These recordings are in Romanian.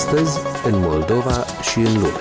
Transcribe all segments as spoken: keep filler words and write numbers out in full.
Astăzi, în Moldova și în lume.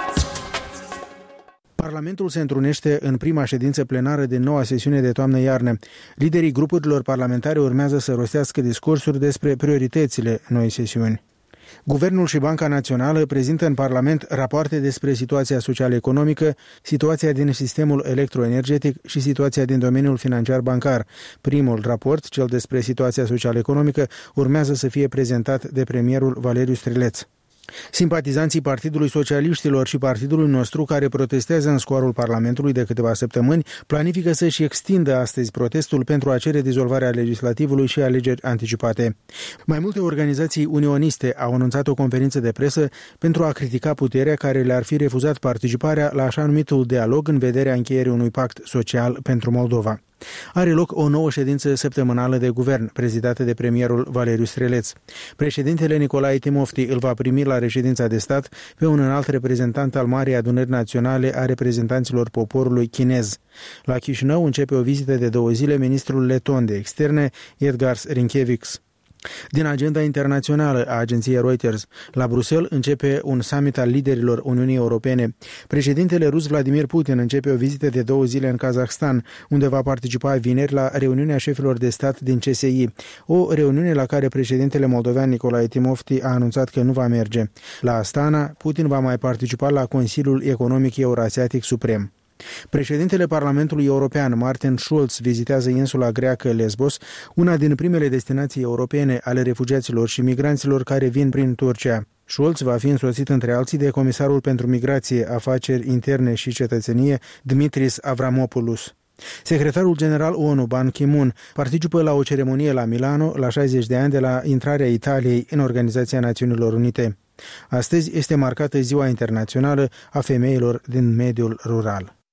Parlamentul se întrunește în prima ședință plenară din noua sesiune de toamnă-iarnă. Liderii grupurilor parlamentare urmează să rostească discursuri despre prioritățile noii sesiuni. Guvernul și Banca Națională prezintă în Parlament rapoarte despre situația social-economică, situația din sistemul electroenergetic și situația din domeniul financiar-bancar. Primul raport, cel despre situația social-economică, urmează să fie prezentat de premierul Valeriu Strileț. Simpatizanții Partidului Socialiștilor și partidului nostru, care protestează în scoarul Parlamentului de câteva săptămâni, planifică să-și extindă astăzi protestul pentru a cere dizolvarea legislativului și alegeri anticipate. Mai multe organizații unioniste au anunțat o conferință de presă pentru a critica puterea care le-ar fi refuzat participarea la așa numitul dialog în vederea încheierii unui pact social pentru Moldova. Are loc o nouă ședință săptămânală de guvern, prezidată de premierul Valeriu Strileț. Președintele Nicolae Timofti îl va primi la reședința de stat pe un înalt reprezentant al Marii Adunări Naționale a reprezentanților poporului chinez. La Chișinău începe o vizită de două zile ministrul leton de externe, Edgars Rinkēviks. Din agenda internațională a agenției Reuters, la Bruxelles începe un summit al liderilor Uniunii Europene. Președintele rus Vladimir Putin începe o vizită de două zile în Kazahstan, unde va participa vineri la reuniunea șefilor de stat din C S I, o reuniune la care președintele moldovean Nicolae Timofti a anunțat că nu va merge. La Astana, Putin va mai participa la Consiliul Economic Eurasiatic Suprem. Președintele Parlamentului European, Martin Schulz, vizitează insula greacă Lesbos, una din primele destinații europene ale refugiaților și migranților care vin prin Turcia. Schulz va fi însoțit între alții de comisarul pentru migrație, afaceri interne și cetățenie, Dimitris Avramopoulos. Secretarul general O N U, Ban Ki-moon, participă la o ceremonie la Milano, la șaizeci de ani de la intrarea Italiei în Organizația Națiunilor Unite. Astăzi este marcată Ziua Internațională a Femeilor din mediul rural.